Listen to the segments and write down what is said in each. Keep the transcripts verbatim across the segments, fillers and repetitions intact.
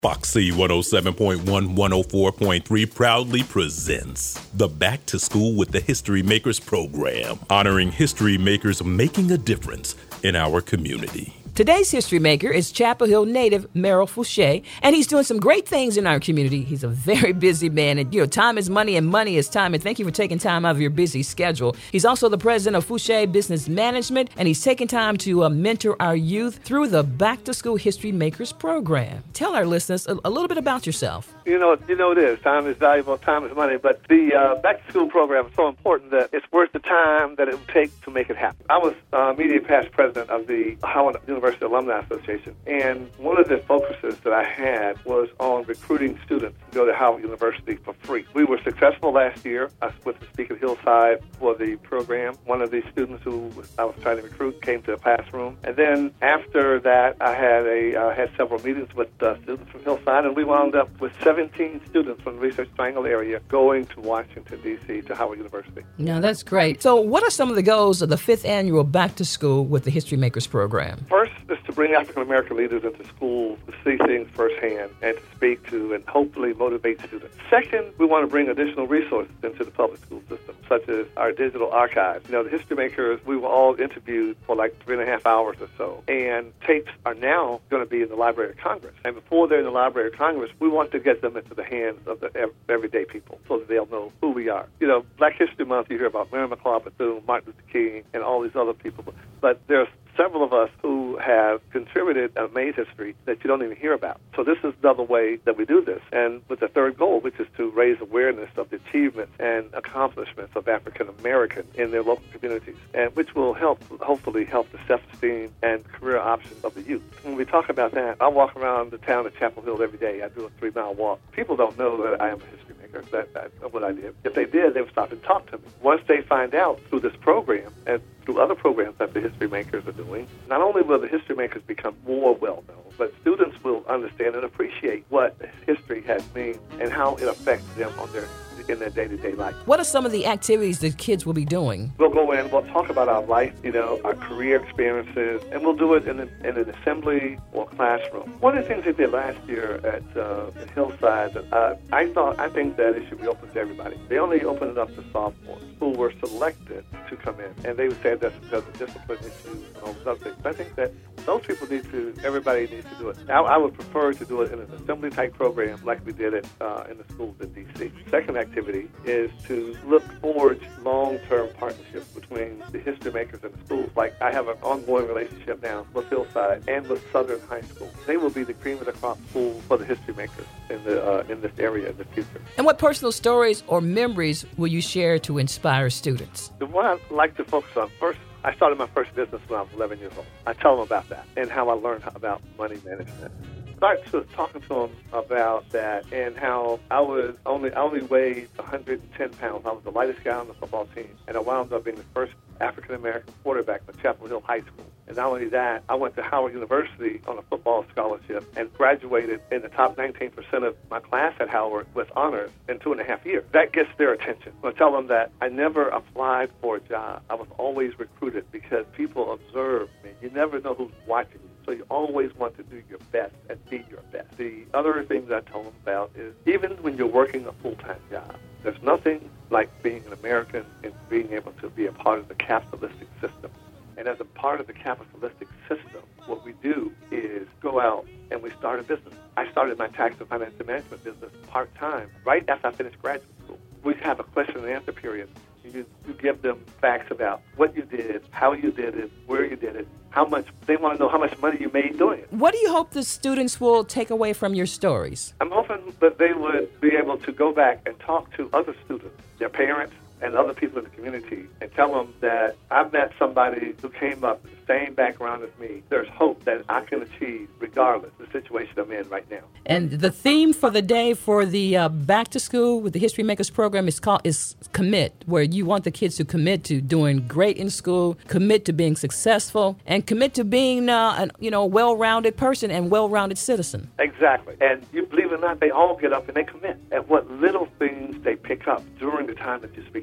Foxy one oh seven point one, one oh four point three proudly presents the Back to School with the History Makers program, honoring history makers making a difference in our community. Today's history maker is Chapel Hill native Merrill Fouché, and he's doing some great things in our community. He's a very busy man, and you know, time is money and money is time, and thank you for taking time out of your busy schedule. He's also the president of Fouché Business Management, and he's taking time to uh, mentor our youth through the Back to School History Makers program. Tell our listeners a, a little bit about yourself. You know, you know it is. Time is valuable. Time is money. But the uh, Back to School program is so important that it's worth the time that it would take to make it happen. I was uh, immediate past president of the Howard University Alumni Association, and one of the focuses that I had was on recruiting students to go to Howard University for free. We were successful last year. I was to speak at Hillside for the program. One of the students who I was trying to recruit came to the classroom, and then after that, I had a uh, had several meetings with uh, students from Hillside, and we wound up with seventeen students from the Research Triangle area going to Washington, D C to Howard University. Now, that's great. So what are some of the goals of the fifth annual Back to School with the History Makers program? First is to bring African-American leaders into schools to see things firsthand and to speak to and hopefully motivate students. Second, we want to bring additional resources into the public school system, such as our digital archives. You know, the history makers, we were all interviewed for like three and a half hours or so, and tapes are now going to be in the Library of Congress. And before they're in the Library of Congress, we want to get them into the hands of the everyday people so that they'll know who we are. You know, Black History Month, you hear about Mary McLeod Bethune, Martin Luther King, and all these other people, but there's several of us who have contributed and made history that you don't even hear about. So this is another way that we do this. And with the third goal, which is to raise awareness of the achievements and accomplishments of African Americans in their local communities, and which will help, hopefully help the self-esteem and career options of the youth. When we talk about that, I walk around the town of Chapel Hill every day. I do a three-mile walk. People don't know that I am a history maker, that, that what I did. If they did, they would stop and talk to me. Once they find out through this program and through other programs that the history makers are doing, not only will the history makers become more well-known, but students will understand and appreciate what history has meant and how it affects them on their in their day-to-day life. What are some of the activities that kids will be doing? We'll go in, we'll talk about our life, you know, our career experiences, and we'll do it in, a, in an assembly or classroom. One of the things they did last year at, uh, at Hillside, uh, I thought, I think that it should be open to everybody. They only opened it up to sophomores who were selected to come in, and they would say that's because of discipline issues and all those other things. But I think that those people need to, everybody needs to do it. I, I would prefer to do it in an assembly-type program like we did it uh, in the schools in D C. Second activity is to look forward long-term partnerships between the history makers and the schools. Like I have an ongoing relationship now with Hillside and with Southern High School. They will be the cream of the crop school for the history makers in the uh, in this area in the future. And what personal stories or memories will you share to inspire students? The one I'd like to focus on first, I started my first business when I was eleven years old. I tell them about that and how I learned about money management. Start to talking to them about that and how I was only I only weighed one hundred ten pounds. I was the lightest guy on the football team, and I wound up being the first African American quarterback for Chapel Hill High School. And not only that, I went to Howard University on a football scholarship and graduated in the top nineteen percent of my class at Howard with honors in two and a half years. That gets their attention. I tell them that I never applied for a job. I was always recruited because people observe me. You never know who's watching you. So you always want to do your best and be your best. The other things I tell them about is even when you're working a full-time job, there's nothing like being an American and being able to be a part of the capitalistic system. And as a part of the capitalistic system, what we do is go out and we start a business. I started my tax and financial management business part-time right after I finished graduate school. We have a question and answer period. You, you give them facts about what you did, how you did it, where you did it, how much, they want to know how much money you made doing it. What do you hope the students will take away from your stories? I'm hoping that they would be able to go back and talk to other students, their parents, and other people in the community and tell them that I've met somebody who came up with the same background as me. There's hope that I can achieve regardless of the situation I'm in right now. And the theme for the day for the uh, Back to School with the History Makers program is called is commit, where you want the kids to commit to doing great in school, commit to being successful, and commit to being uh, an, you know, well-rounded person and well-rounded citizen. Exactly. And you believe it or not, they all get up and they commit. And what little things they pick up during the time that you're speaking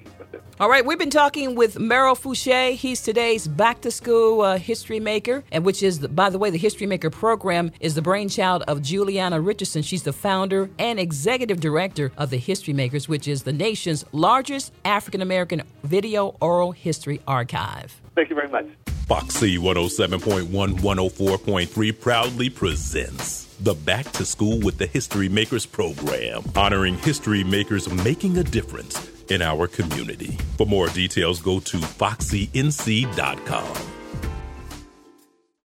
keep with it. All right, we've been talking with Merrill Fouché. He's today's back-to-school uh, history maker, and which is, the, by the way, the History Maker program is the brainchild of Juliana Richardson. She's the founder and executive director of the History Makers, which is the nation's largest African-American video oral history archive. Thank you very much. Foxy one oh seven point one, one oh four point three proudly presents the Back to School with the History Makers program, honoring history makers making a difference in our community. For more details, go to foxy n c dot com.